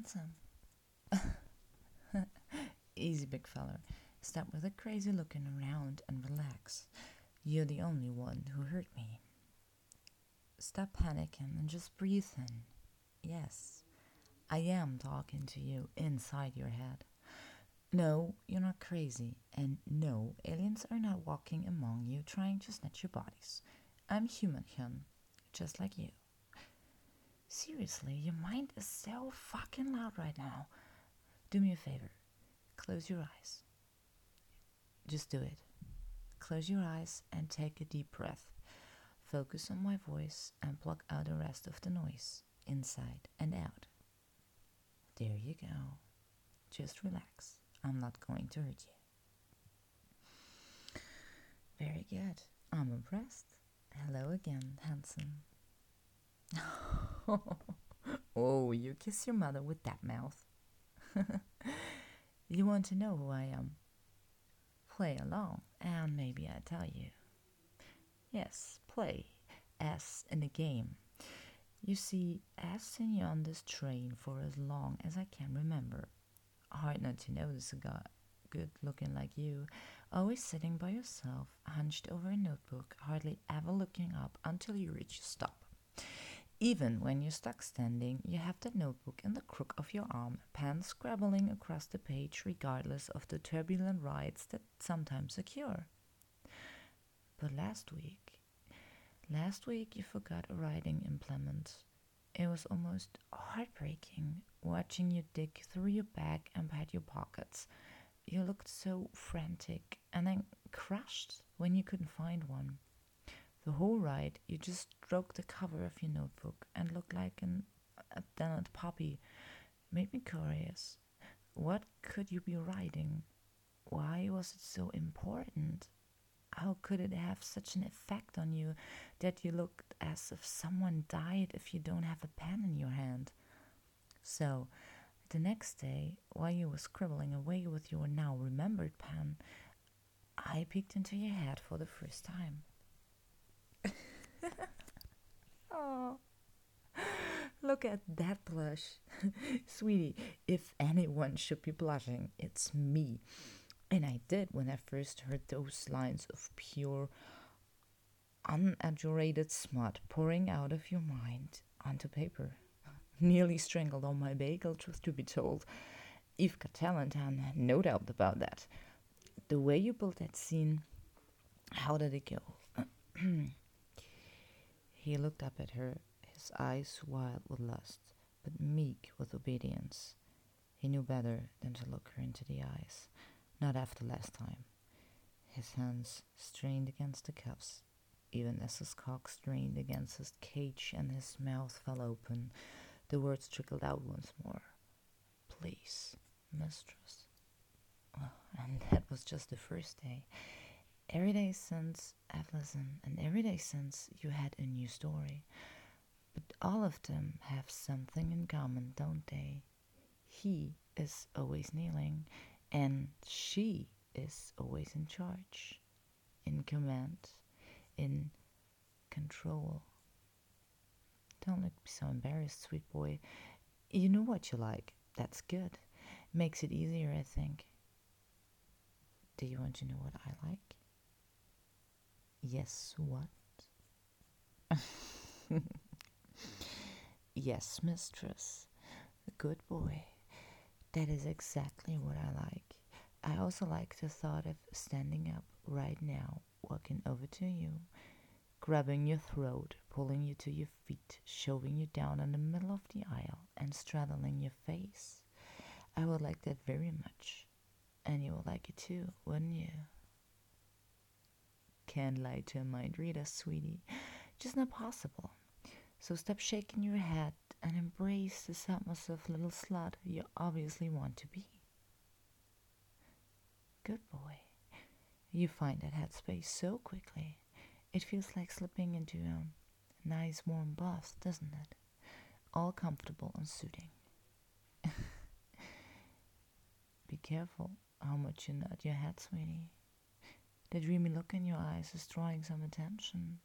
handsome. Easy, big feller. Stop with the crazy looking around and relax. You're the only one who hurt me. Stop panicking and just breathe in. Yes, I am talking to you inside your head. No, you're not crazy, and no, aliens are not walking among you trying to snatch your bodies. I'm human, Hyun, just like you. Seriously, your mind is so fucking loud right now. Do me a favor, close your eyes. Just do it. Close your eyes and take a deep breath. Focus on my voice and block out the rest of the noise, inside and out. There you go. Just relax. I'm not going to hurt you. Very good. I'm impressed. Hello again, handsome. Oh, you kiss your mother with that mouth. You want to know who I am? Play along, and maybe I tell you. Yes, play, as in a game. You see, I've seen you on this train for as long as I can remember. Hard not to notice a guy good looking like you, always sitting by yourself, hunched over a notebook, hardly ever looking up until you reach a stop. Even when you're stuck standing, you have the notebook in the crook of your arm, pen scrabbling across the page regardless of the turbulent rides that sometimes occur. But last week you forgot a writing implement. It was almost heartbreaking watching you dig through your bag and pat your pockets. You looked so frantic and then crushed when you couldn't find one. The whole ride, you just stroked the cover of your notebook and looked like an abandoned puppy. Made me curious. What could you be writing? Why was it so important? How could it have such an effect on you that you looked as if someone died if you don't have a pen in your hand? So, the next day, while you were scribbling away with your now remembered pen, I peeked into your head for the first time. Oh, look at that blush. Sweetie, if anyone should be blushing, it's me. And I did when I first heard those lines of pure, unadulterated smut pouring out of your mind onto paper. Nearly strangled on my bagel, truth to be told. You've got talent, and no doubt about that. The way you built that scene, how did it go? He looked up at her, his eyes wild with lust, but meek with obedience. He knew better than to look her into the eyes, not after last time. His hands strained against the cuffs, even as his cock strained against his cage and his mouth fell open. The words trickled out once more. Please, mistress. Well, and that was just the first day. Every day since I've listened, and every day since you had a new story. But all of them have something in common, don't they? He is always kneeling, and she is always in charge, in command, in control. Don't look so embarrassed, sweet boy. You know what you like. That's good. Makes it easier, I think. Do you want to know what I like? Yes, what? Yes, mistress. A good boy. That is exactly what I like. I also like the thought of standing up right now, walking over to you, grabbing your throat, pulling you to your feet, shoving you down in the middle of the aisle, and straddling your face. I would like that very much. And you would like it too, wouldn't you? Can't lie to a mind reader, sweetie. Just not possible. So stop shaking your head and embrace the submissive little slut you obviously want to be. Good boy. You find that headspace so quickly. It feels like slipping into a nice warm bath, doesn't it? All comfortable and soothing. Be careful how much you nod your head, sweetie. The dreamy look in your eyes is drawing some attention.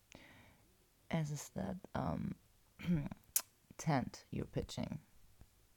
As is that tent you're pitching.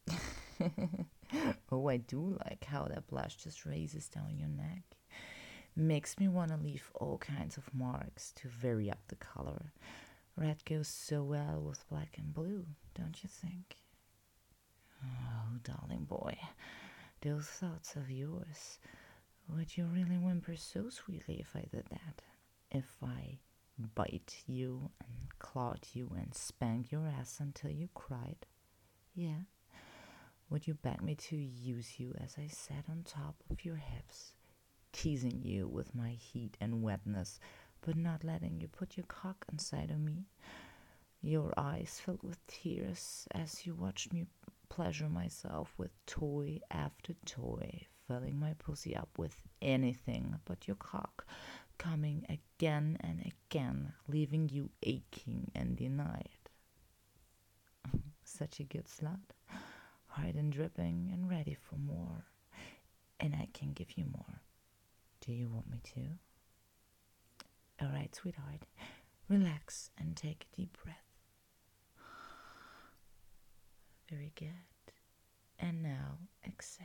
Oh, I do like how that blush just raises down your neck. Makes me want to leave all kinds of marks to vary up the color. Red goes so well with black and blue, don't you think? Oh, darling boy, those thoughts of yours. Would you really whimper so sweetly if I did that? If I bite you and clawed you and spanked your ass until you cried? Yeah? Would you beg me to use you as I sat on top of your hips, teasing you with my heat and wetness, but not letting you put your cock inside of me? Your eyes filled with tears as you watched me pleasure myself with toy after toy, filling my pussy up with anything but your cock, coming again and again, leaving you aching and denied. Such a good slut, hard and dripping and ready for more. And I can give you more. Do you want me to? Alright, sweetheart, relax and take a deep breath. Very good. And now exhale.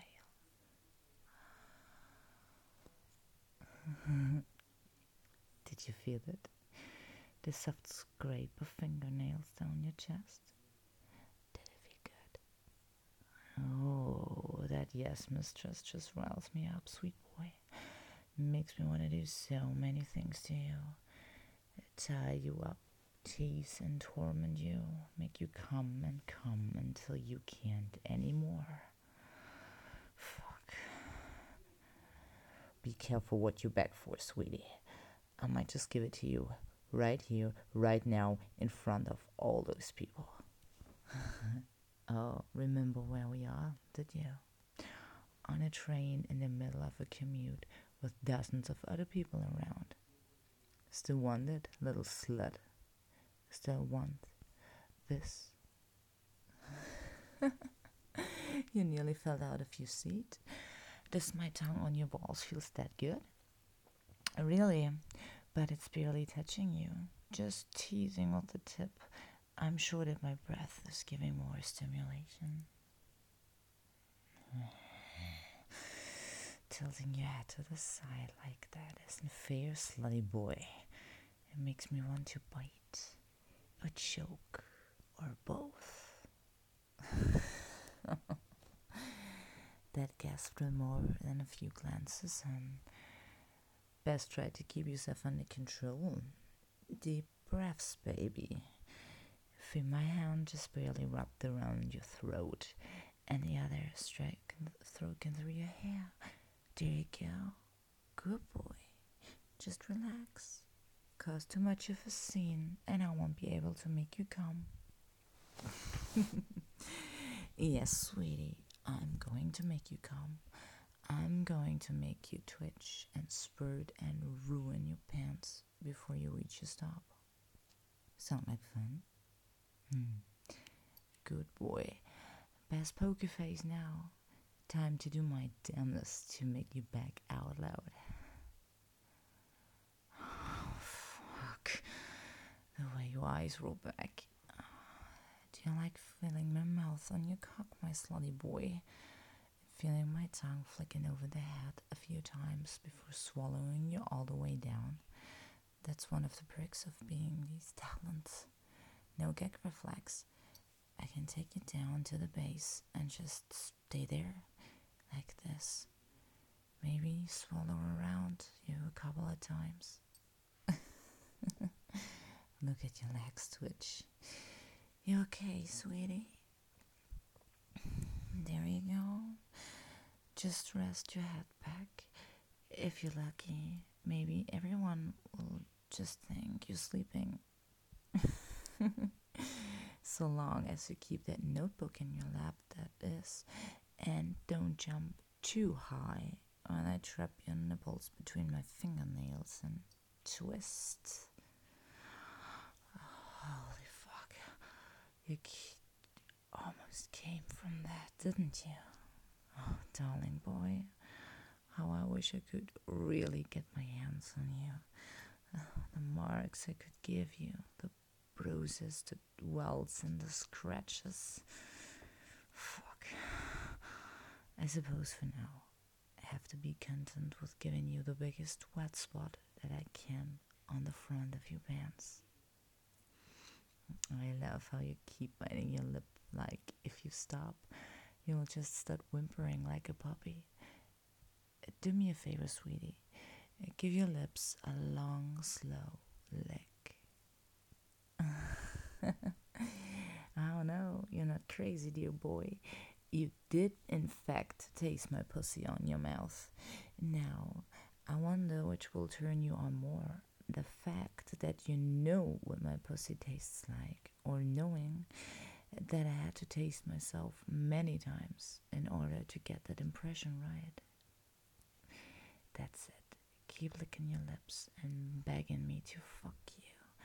Did you feel it? The soft scrape of fingernails down your chest? Did it feel good? Oh, that yes, mistress just riles me up, sweet boy. Makes me want to do so many things to you. Tie you up, tease and torment you, make you come and come until you can't anymore. Fuck. Be careful what you beg for, sweetie. I might just give it to you right here, right now, in front of all those people. Oh, remember where we are, did you? On a train in the middle of a commute with dozens of other people around. Still want it, little slut? Still want this? You nearly fell out of your seat. Does my tongue on your balls feels that good? Really, but it's barely touching you. Just teasing with the tip. I'm sure that my breath is giving more stimulation. Tilting your head to the side like that isn't fair, slutty boy. It makes me want to bite, or choke, or both. That gasped for more than a few glances, and best try to keep yourself under control. Deep breaths, baby. Feel my hand just barely wrapped around your throat, and the other stroking through your hair. There you go. Good boy. Just relax. Cause too much of a scene, and I won't be able to make you come. Yes, sweetie, I'm going to make you come. I'm going to make you twitch and spurt and ruin your pants before you reach your stop. Sound like fun? Good boy. Best poker face now. Time to do my damnedest to make you beg out loud. Oh, fuck. The way your eyes roll back. Do you like feeling my mouth on your cock, my slutty boy? Feeling my tongue flicking over the head a few times before swallowing you all the way down. That's one of the perks of being these talents. No gag reflex. I can take you down to the base and just stay there, like this. Maybe swallow around you a couple of times. Look at your legs twitch. You okay, sweetie? There you go. Just rest your head back. If you're lucky, maybe everyone will just think you're sleeping. So long as you keep that notebook in your lap, that is, and don't jump too high when I trap your nipples between my fingernails and twist. Holy fuck. You almost came from that, didn't you? Oh, darling boy, how I wish I could really get my hands on you. The marks I could give you, the bruises, the welts, and the scratches. Fuck. I suppose for now, I have to be content with giving you the biggest wet spot that I can on the front of your pants. I love how you keep biting your lip, like if you stop, you'll just start whimpering like a puppy. Do me a favor, sweetie. Give your lips a long, slow lick. Oh no, you're not crazy, dear boy. You did, in fact, taste my pussy on your mouth. Now, I wonder which will turn you on more. The fact that you know what my pussy tastes like, or knowing that I had to taste myself many times in order to get that impression right. That's it. Keep licking your lips and begging me to fuck you.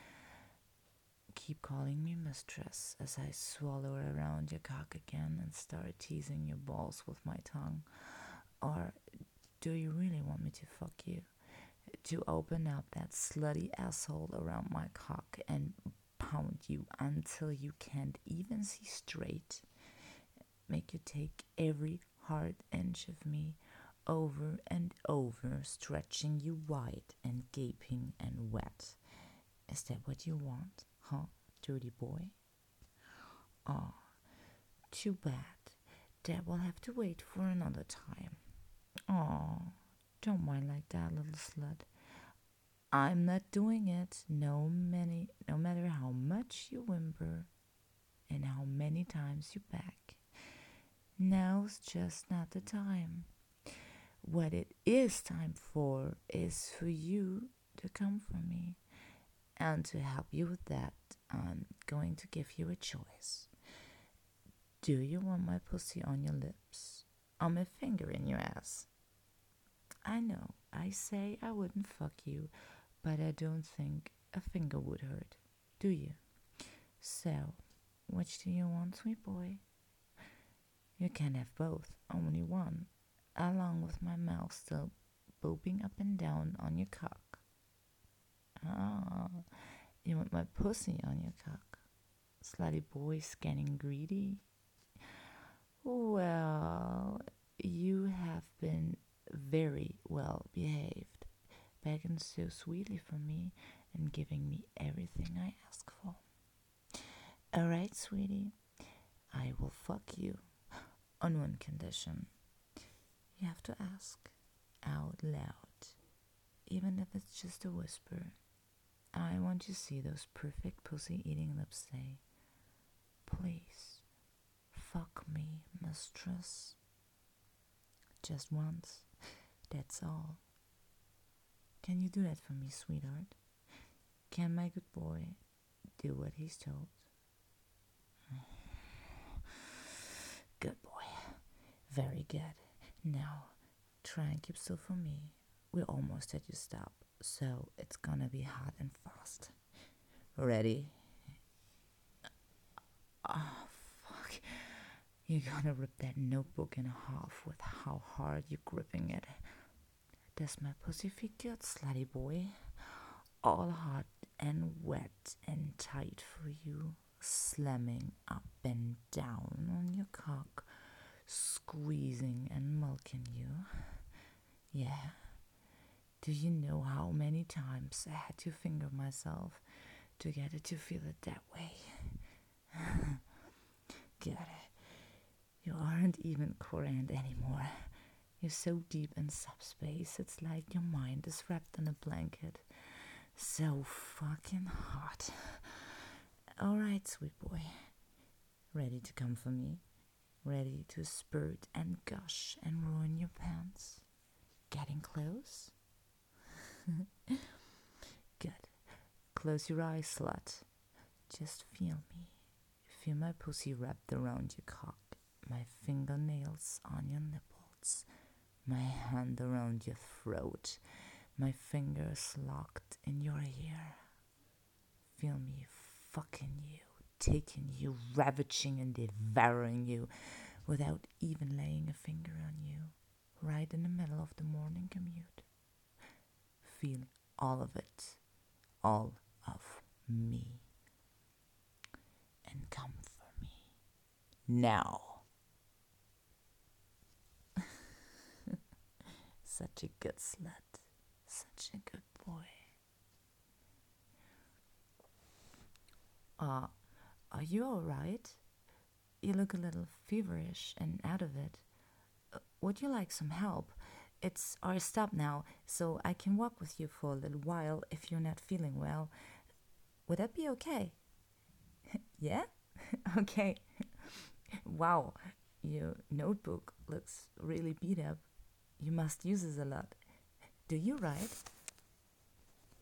Keep calling me mistress as I swallow around your cock again and start teasing your balls with my tongue. Or do you really want me to fuck you? To open up that slutty asshole around my cock and pound you until you can't even see straight? Make you take every hard inch of me over and over, stretching you wide and gaping and wet. Is that what you want, huh, dirty boy? Oh, too bad. That will have to wait for another time. Oh, don't mind like that, little slut. I'm not doing it. No matter how much you whimper and how many times you beg. Now's just not the time. What it is time for is for you to come for me. And to help you with that, I'm going to give you a choice. Do you want my pussy on your lips? Or my finger in your ass? I know, I say I wouldn't fuck you, but I don't think a finger would hurt. Do you? So, which do you want, sweet boy? You can't have both, only one, along with my mouth still booping up and down on your cock. Ah, you want my pussy on your cock? Slutty boy scanning greedy? Well, you have been very well behaved, begging so sweetly for me and giving me everything I ask for. Alright, sweetie, I will fuck you on one condition. You have to ask out loud, even if it's just a whisper. I want to see those perfect pussy eating lips say, please, fuck me, mistress. Just once, that's all. Can you do that for me, sweetheart? Can my good boy do what he's told? Good boy. Very good. Now, try and keep still for me. We're almost at your stop, so it's gonna be hot and fast. Ready? Oh, fuck. You're gonna rip that notebook in half with how hard you're gripping it. Does my pussy feel good, slutty boy? All hot and wet and tight for you, slamming up and down on your cock, squeezing and milking you. Yeah. Do you know how many times I had to finger myself to get it to feel it that way? Good. You aren't even coherent anymore. You're so deep in subspace, it's like your mind is wrapped in a blanket. So fucking hot. Alright, sweet boy. Ready to come for me? Ready to spurt and gush and ruin your pants? Getting close? Good. Close your eyes, slut. Just feel me. Feel my pussy wrapped around your cock, my fingernails on your nipples, my hand around your throat, my fingers locked in your ear. Feel me fucking you, taking you, ravaging and devouring you without even laying a finger on you, right in the middle of the morning commute. Feel all of it, all of me. And come for me now. such a good slut. Such a good boy. Uh, are you alright? You look a little feverish and out of it. Would you like some help? It's our stop now, so I can walk with you for a little while if you're not feeling well. Would that be okay? Yeah? Okay. Wow, your notebook looks really beat up. You must use this a lot. Do you write?